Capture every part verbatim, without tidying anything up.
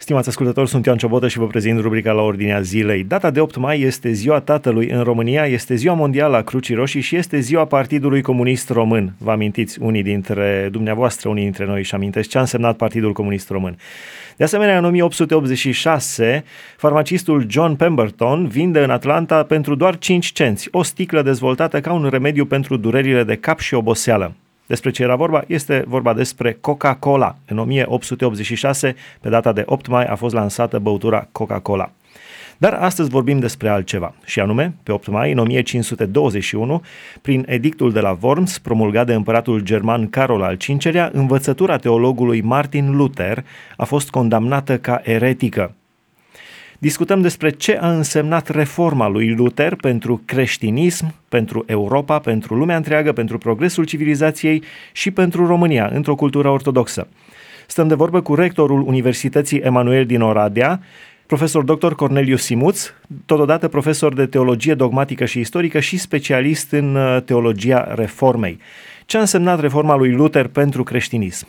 Stimați ascultători, sunt Ioan Ciobotă și vă prezint rubrica La Ordinea Zilei. Data de opt mai este Ziua Tatălui în România, este Ziua Mondială a Crucii Roșii și este Ziua Partidului Comunist Român. Vă amintiți, unii dintre dumneavoastră, unii dintre noi își amintesc ce a însemnat Partidul Comunist Român. De asemenea, în o mie opt sute optzeci și șase, farmacistul John Pemberton vinde în Atlanta pentru doar cinci cenți o sticlă dezvoltată ca un remediu pentru durerile de cap și oboseală. Despre ce era vorba? Este vorba despre Coca-Cola. În o mie opt sute optzeci și șase, pe data de opt mai, a fost lansată băutura Coca-Cola. Dar astăzi vorbim despre altceva, și anume, pe opt mai, în o mie cinci sute douăzeci și unu, prin edictul de la Worms, promulgat de împăratul german Carol al cincilea, învățătura teologului Martin Luther a fost condamnată ca eretică. Discutăm despre ce a însemnat reforma lui Luther pentru creștinism, pentru Europa, pentru lumea întreagă, pentru progresul civilizației și pentru România, într-o cultură ortodoxă. Stăm de vorbă cu rectorul Universității Emanuel din Oradea, profesor doctor Corneliu Simuț, totodată profesor de teologie dogmatică și istorică și specialist în teologia reformei. Ce a însemnat reforma lui Luther pentru creștinism?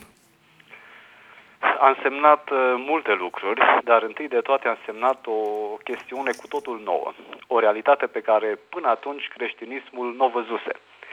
A însemnat uh, multe lucruri, dar întâi de toate a însemnat o chestiune cu totul nouă. O realitate pe care până atunci creștinismul nu o văzuse.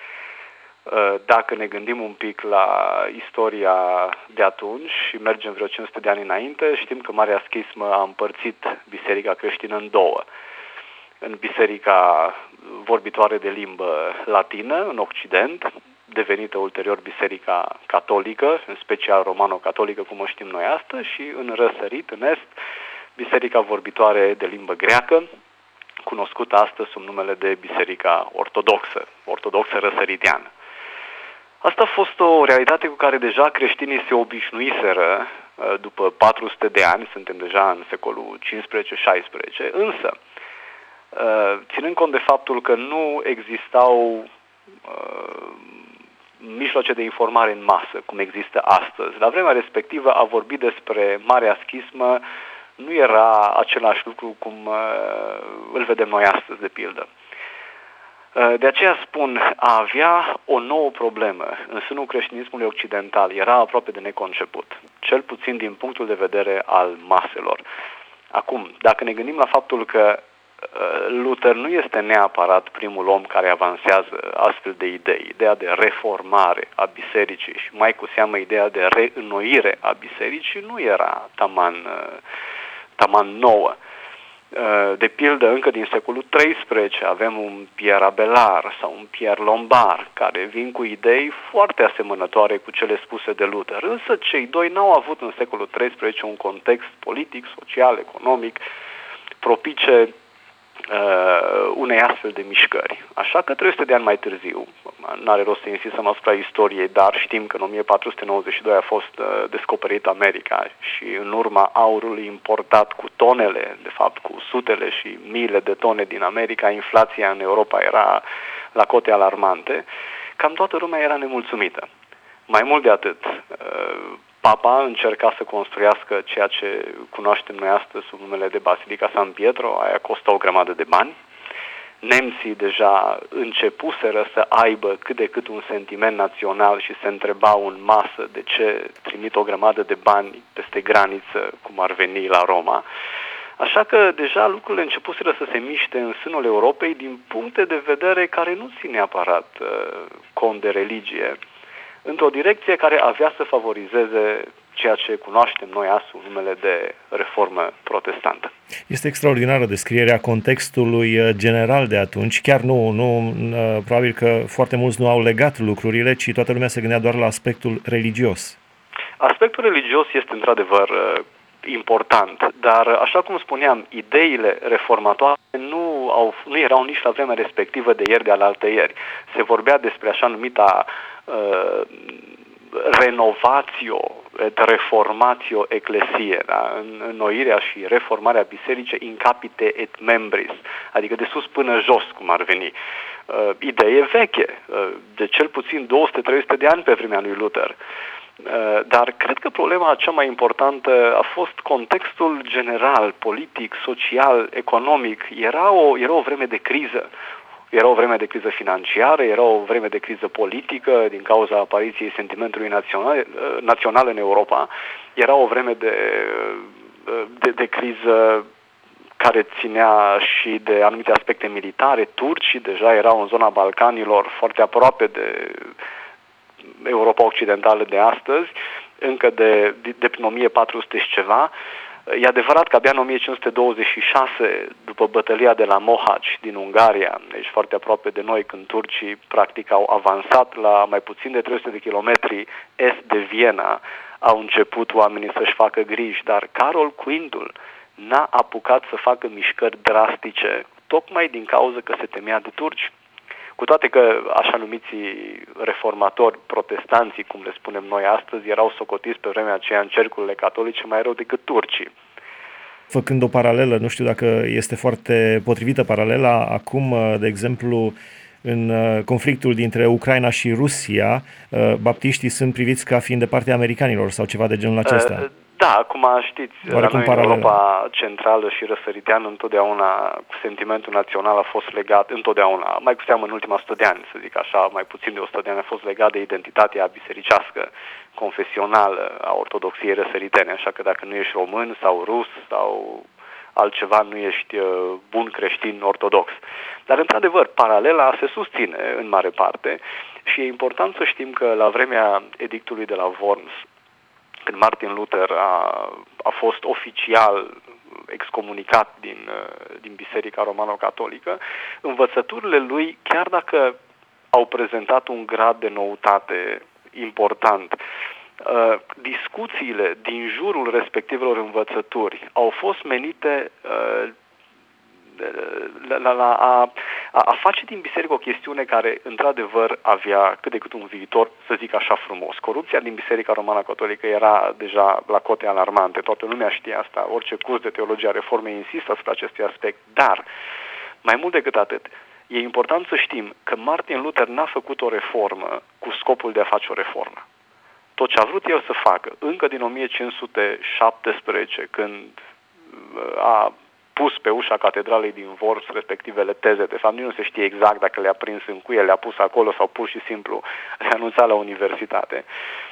Uh, dacă ne gândim un pic la istoria de atunci și mergem vreo cinci sute de ani înainte, știm că Marea Schismă a împărțit biserica creștină în două. În biserica vorbitoare de limbă latină, în Occident, devenită ulterior biserica catolică, în special romano-catolică, cum o știm noi astăzi, și în răsărit, în est, biserica vorbitoare de limbă greacă, cunoscută astăzi sub numele de biserica ortodoxă, ortodoxă răsăriteană. Asta a fost o realitate cu care deja creștinii se obișnuiseră după patru sute de ani, suntem deja în secolul cincisprezece șaisprezece, însă, ținând cont de faptul că nu existau mijloace de informare în masă, cum există astăzi. La vremea respectivă, a vorbi despre Marea Schismă nu era același lucru cum uh, îl vedem noi astăzi, de pildă. Uh, de aceea spun, a avea o nouă problemă în sânul creștinismului occidental era aproape de neconceput, cel puțin din punctul de vedere al maselor. Acum, dacă ne gândim la faptul că Luther nu este neapărat primul om care avansează astfel de idei, ideea de reformare a bisericii și mai cu seamă ideea de reînnoire a bisericii nu era taman, taman nouă. De pildă, încă din secolul treisprezece avem un Pierre Abelard sau un Pierre Lombard care vin cu idei foarte asemănătoare cu cele spuse de Luther, însă cei doi n-au avut în secolul treisprezece un context politic, social, economic propice Uh, unei astfel de mișcări. Așa că trei sute de ani mai târziu, n-are rost să insistăm asupra istoriei, dar știm că în o mie patru sute nouăzeci și doi a fost uh, descoperită America și în urma aurului importat cu tonele, de fapt cu sutele și miile de tone din America, inflația în Europa era la cote alarmante, cam toată lumea era nemulțumită. Mai mult de atât, uh, Papa încerca să construiască ceea ce cunoaștem noi astăzi sub numele de Basilica San Pietro, aia costă o grămadă de bani. Nemții deja începuseră să aibă cât de cât un sentiment național și se întrebau în masă de ce trimit o grămadă de bani peste graniță, cum ar veni la Roma. Așa că deja lucrurile începuseră să se miște în sânul Europei din puncte de vedere care nu țin neapărat uh, cont de religie, într-o direcție care avea să favorizeze ceea ce cunoaștem noi astăzi sub numele de reformă protestantă. Este extraordinară descrierea contextului general de atunci. Chiar nu, nu, probabil că foarte mulți nu au legat lucrurile, ci toată lumea se gândea doar la aspectul religios. Aspectul religios este într-adevăr important, dar, așa cum spuneam, ideile reformatoare nu, au, nu erau nici la vremea respectivă de ieri de alaltăieri. Se vorbea despre așa numita uh, renovatio, et reformatio ecclesiae, da? Înnoirea și reformarea bisericii in capite et membris, adică de sus până jos, cum ar veni. Uh, idee veche, uh, de cel puțin două sute trei sute de ani pe vremea lui Luther. Dar cred că problema cea mai importantă a fost contextul general, politic, social, economic. Era o, era o vreme de criză. Era o vreme de criză financiară, era o vreme de criză politică din cauza apariției sentimentului național, național în Europa. Era o vreme de de criză care ținea și de anumite aspecte militare. Turcii deja erau în zona Balcanilor, foarte aproape de Europa Occidentală de astăzi, încă de, de, de prin o mie patru sute și ceva. E adevărat că abia în o mie cinci sute douăzeci și șase, după bătălia de la Mohacs din Ungaria, deci foarte aproape de noi, când turcii practic au avansat la mai puțin de trei sute de kilometri est de Viena, au început oamenii să-și facă griji, dar Carol Quintul n-a apucat să facă mișcări drastice, tocmai din cauza că se temea de turci. Cu toate că așa numiții reformatori, protestanții, cum le spunem noi astăzi, erau socotiți pe vremea aceea în cercurile catolice mai rău decât turcii. Făcând o paralelă, nu știu dacă este foarte potrivită paralela, acum, de exemplu, în conflictul dintre Ucraina și Rusia, baptiștii sunt priviți ca fiind de partea americanilor sau ceva de genul acesta. Uh, Da, acum știți, Oarecum la noi în Europa Centrală și răsăriteană întotdeauna sentimentul național a fost legat, întotdeauna, mai cu seamă în ultima sută de ani, să zic așa, mai puțin de o sută de ani, a fost legat de identitatea bisericească, confesională a ortodoxiei răsăritene, așa că dacă nu ești român sau rus sau altceva, nu ești bun creștin ortodox. Dar, într-adevăr, paralela se susține în mare parte și e important să știm că la vremea edictului de la Worms, când Martin Luther a, a fost oficial excomunicat din, din Biserica Romano-Catolică, învățăturile lui, chiar dacă au prezentat un grad de noutate important, uh, discuțiile din jurul respectivelor învățături au fost menite uh, la, la, la a, a, a face din biserică o chestiune care, într-adevăr, avea cât de cât un viitor, să zic așa, frumos. Corupția din Biserica Romano-Catolică era deja la cote alarmante, toată lumea știa asta, orice curs de teologia reformei insistă asupra acestui aspect, dar, mai mult decât atât, e important să știm că Martin Luther n-a făcut o reformă cu scopul de a face o reformă. Tot ce a vrut el să facă, încă din o mie cinci sute șaptesprezece, când a pus pe ușa catedralei din Worms respectivele teze, de fapt nu se știe exact dacă le-a prins în cuie, le-a pus acolo sau pur și simplu le-a anunțat la universitate.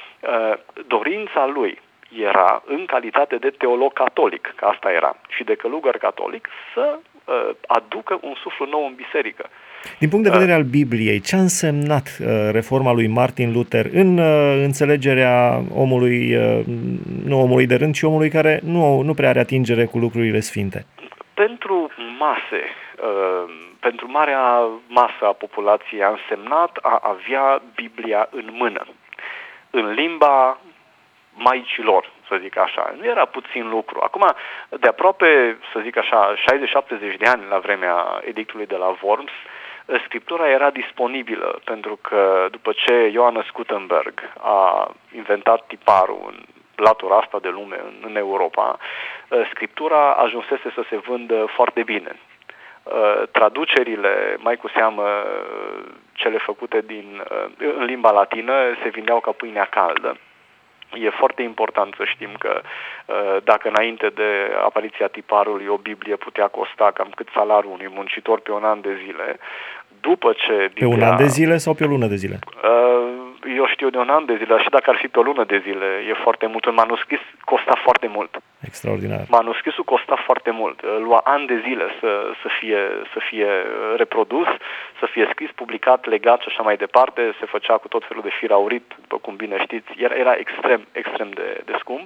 Dorința lui era, în calitate de teolog catolic, că asta era, și de călugăr catolic, să aducă un suflu nou în biserică. Din punct de vedere al Bibliei, ce a însemnat reforma lui Martin Luther în înțelegerea omului, nu omului de rând, ci omului care nu, nu prea are atingere cu lucrurile sfinte? Pentru mase, pentru marea masă a populației a însemnat a avea Biblia în mână, în limba maicilor, să zic așa. Nu era puțin lucru. Acum, de aproape, să zic așa, șaizeci șaptezeci de ani la vremea edictului de la Worms, Scriptura era disponibilă, pentru că după ce Johannes Gutenberg a inventat tiparul în latura asta de lume, în, în Europa, Scriptura ajunsese să se vândă foarte bine. Traducerile, mai cu seamă cele făcute din, în limba latină, se vindeau ca pâinea caldă. E foarte important să știm că dacă înainte de apariția tiparului o Biblie putea costa cam cât salariul unui muncitor pe un an de zile, după ce Biblia... Pe un an de zile sau pe o lună de zile? Eu știu de un an de zile, și dacă ar fi pe o lună de zile, e foarte mult. Un manuscris costa foarte mult. Extraordinar. Manuscrisul costa foarte mult. Lua ani de zile să, să, fie, să fie reprodus, să fie scris, publicat, legat și așa mai departe. Se făcea cu tot felul de fir aurit, după cum bine știți. Era, era extrem, extrem de, de scump.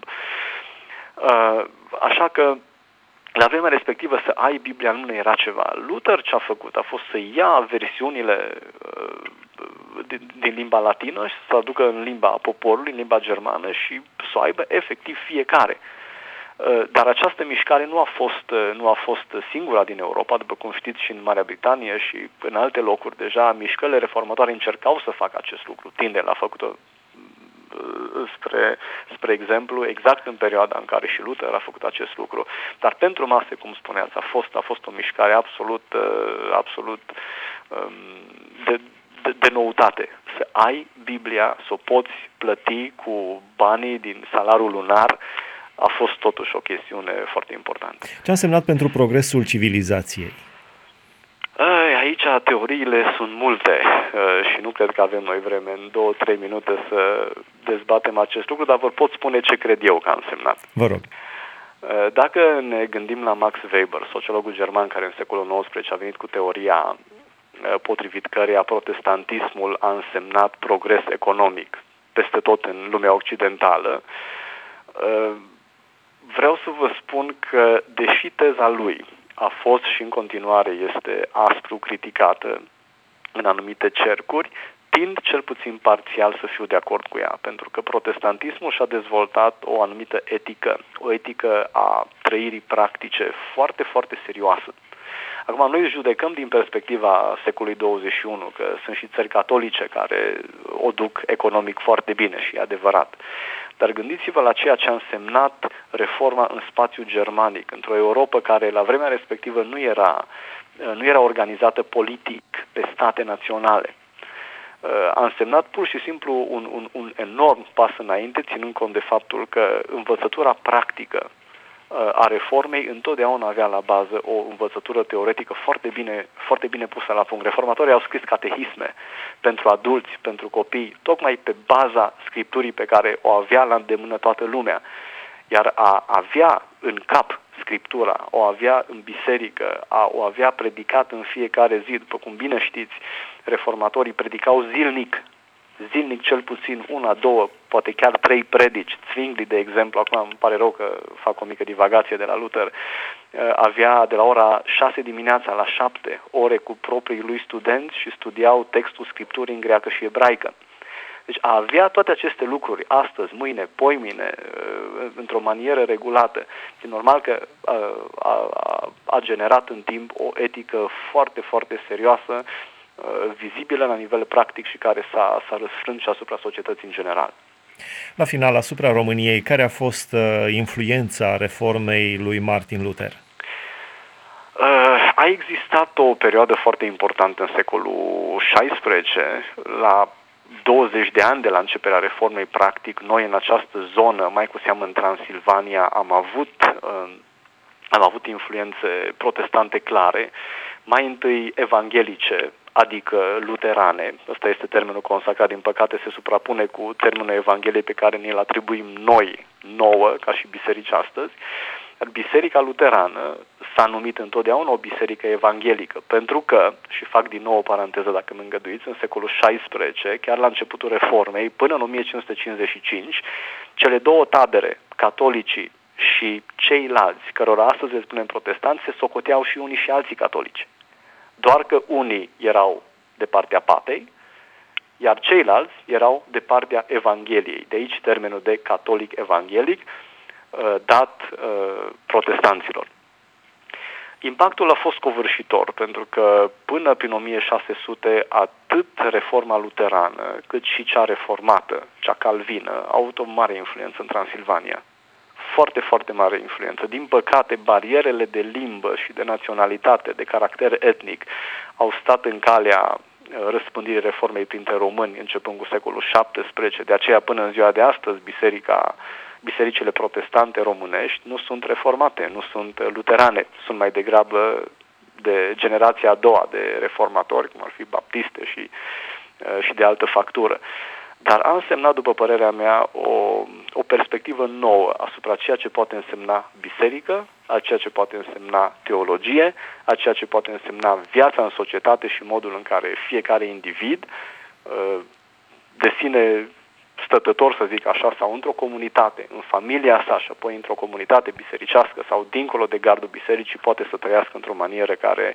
Așa că la vremea respectivă să ai Biblia în mână era ceva. Luther ce a făcut a fost să ia versiunile din, din limba latină și să aducă în limba poporului, în limba germană și să o aibă efectiv fiecare. Dar această mișcare nu a fost, nu a fost singura din Europa, după cum știți, și în Marea Britanie și în alte locuri deja mișcările reformatoare încercau să facă acest lucru. Tyndale a făcut-o spre, spre exemplu, exact în perioada în care și Luther a făcut acest lucru. Dar pentru mase, cum spuneați, a fost, a fost o mișcare absolut, absolut de, de, de noutate. Să ai Biblia, să o poți plăti cu banii din salariul lunar, a fost totuși o chestiune foarte importantă. Ce a însemnat pentru progresul civilizației? Aici teoriile sunt multe și nu cred că avem noi vreme în două, trei minute să dezbatem acest lucru, dar vă pot spune ce cred eu că a însemnat. Vă rog. Dacă ne gândim la Max Weber, sociologul german care în secolul nouăsprezece a venit cu teoria potrivit căreia protestantismul a însemnat progres economic peste tot în lumea occidentală, vreau să vă spun că, deși teza lui a fost și în continuare este aspru criticată în anumite cercuri, tind cel puțin parțial să fiu de acord cu ea, pentru că protestantismul și-a dezvoltat o anumită etică, o etică a trăirii practice foarte, foarte serioasă. Acum, noi judecăm din perspectiva secolului douăzeci și unu, că sunt și țări catolice care o duc economic foarte bine și e adevărat. Dar gândiți-vă la ceea ce a însemnat reforma în spațiul germanic, într-o Europă care la vremea respectivă nu era, nu era organizată politic pe state naționale. A însemnat pur și simplu un, un, un enorm pas înainte, ținând cont de faptul că învățătura practică a reformei întotdeauna avea la bază o învățătură teoretică foarte bine, foarte bine pusă la punct. Reformatorii au scris catehisme pentru adulți, pentru copii, tocmai pe baza scripturii pe care o avea la îndemână toată lumea. Iar a avea în cap scriptura, o avea în biserică, a, o avea predicat în fiecare zi, după cum bine știți, reformatorii predicau zilnic, zilnic cel puțin una, două, poate chiar trei predici. Zwingli, de exemplu, acum îmi pare rău că fac o mică divagație de la Luther, avea de la ora șase dimineața la șapte ore cu proprii lui studenți și studiau textul Scripturii în greacă și ebraică. Deci a avea toate aceste lucruri astăzi, mâine, poimine, într-o manieră regulată, e normal că a, a, a generat în timp o etică foarte, foarte serioasă, vizibilă la nivel practic și care s-a, s-a răsfrânt și asupra societății în general. La final, asupra României, care a fost influența reformei lui Martin Luther? A existat o perioadă foarte importantă în secolul șaisprezece, la douăzeci de ani de la începerea reformei, practic, noi în această zonă, mai cu seamă în Transilvania, am avut, am avut influențe protestante clare, mai întâi evanghelice, adică luterane. Ăsta este termenul consacrat, din păcate se suprapune cu termenul Evangheliei pe care ne-l atribuim noi, nouă, ca și biserici astăzi. Biserica luterană s-a numit întotdeauna o biserică evanghelică, pentru că, și fac din nou o paranteză dacă mă îngăduiți, în secolul șaisprezece, chiar la începutul reformei, până în o mie cinci sute cincizeci și cinci, cele două tabere, catolicii și ceilalți, cărora astăzi le spunem protestanți, se socoteau și unii și alții catolici. Doar că unii erau de partea papei, iar ceilalți erau de partea Evangheliei. De aici termenul de catolic evanghelic dat protestanților. Impactul a fost covârșitor, pentru că până prin o mie șase sute atât reforma luterană, cât și cea reformată, cea calvină, au avut o mare influență în Transilvania. Foarte, foarte mare influență. Din păcate, barierele de limbă și de naționalitate, de caracter etnic, au stat în calea răspândirii reformei printre români, începând cu secolul șaptesprezece. De aceea, până în ziua de astăzi, biserica, bisericile protestante românești nu sunt reformate, nu sunt luterane, sunt mai degrabă de generația a doua de reformatori, cum ar fi baptiste și, și de altă factură. Dar a însemnat, după părerea mea, o, o perspectivă nouă asupra ceea ce poate însemna biserică, a ceea ce poate însemna teologie, a ceea ce poate însemna viața în societate și modul în care fiecare individ, de sine stătător, să zic așa, sau într-o comunitate, în familia sa și apoi într-o comunitate bisericească sau dincolo de gardul bisericii, poate să trăiască într-o manieră care,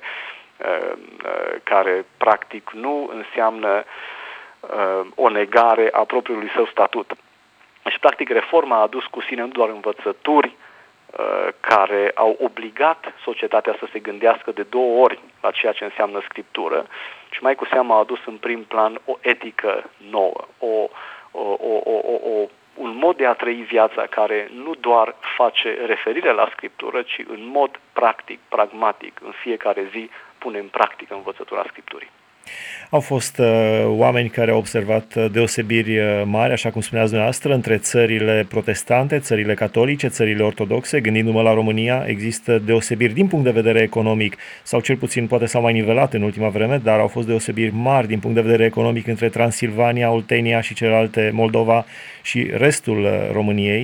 care practic nu înseamnă o negare a propriului său statut. Și, practic, reforma a adus cu sine nu doar învățături uh, care au obligat societatea să se gândească de două ori la ceea ce înseamnă scriptură, ci mai cu seamă a adus în prim plan o etică nouă, o, o, o, o, o, un mod de a trăi viața care nu doar face referire la scriptură, ci în mod practic, pragmatic, în fiecare zi pune în practică învățătura scripturii. Au fost uh, oameni care au observat deosebiri mari, așa cum spuneați dumneavoastră, între țările protestante, țările catolice, țările ortodoxe. Gândindu-mă la România, există deosebiri din punct de vedere economic, sau cel puțin poate s-au mai nivelat în ultima vreme, dar au fost deosebiri mari din punct de vedere economic între Transilvania, Oltenia și celelalte, Moldova și restul României.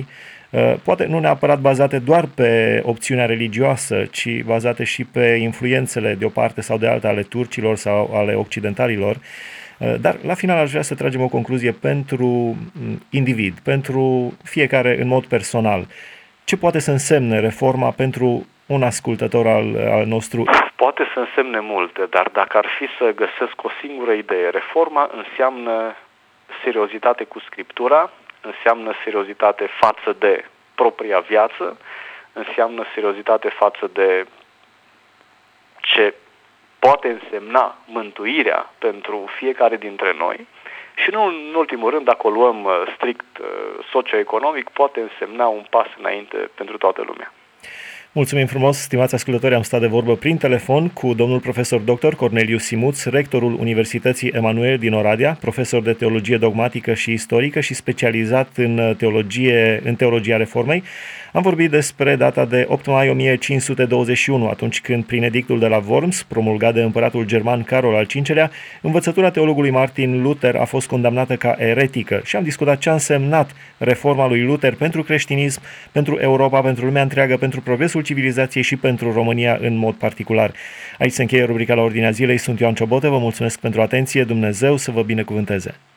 poate nu neapărat bazate doar pe opțiunea religioasă, ci bazate și pe influențele de o parte sau de alta ale turcilor sau ale occidentalilor. Dar la final aș vrea să tragem o concluzie pentru individ, pentru fiecare în mod personal. Ce poate să însemne reforma pentru un ascultător al, al nostru? Poate să însemne multe, dar dacă ar fi să găsesc o singură idee, reforma înseamnă seriozitate cu Scriptura, înseamnă seriozitate față de propria viață, înseamnă seriozitate față de ce poate însemna mântuirea pentru fiecare dintre noi și, nu în ultimul rând, dacă o luăm strict socioeconomic, poate însemna un pas înainte pentru toată lumea. Mulțumim frumos, stimați ascultători, am stat de vorbă prin telefon cu domnul profesor doctor Corneliu Simuț, rectorul Universității Emanuel din Oradea, profesor de teologie dogmatică și istorică și specializat în teologie, în teologia reformei. Am vorbit despre data de opt mai o mie cinci sute douăzeci și unu, atunci când, prin edictul de la Worms, promulgat de împăratul german Carol al cincilea, învățătura teologului Martin Luther a fost condamnată ca eretică și am discutat ce a însemnat reforma lui Luther pentru creștinism, pentru Europa, pentru lumea întreagă, pentru progresul civilizației și pentru România în mod particular. Aici se încheie rubrica La Ordinea Zilei. Sunt Ioan Ciobotă, vă mulțumesc pentru atenție, Dumnezeu să vă binecuvânteze!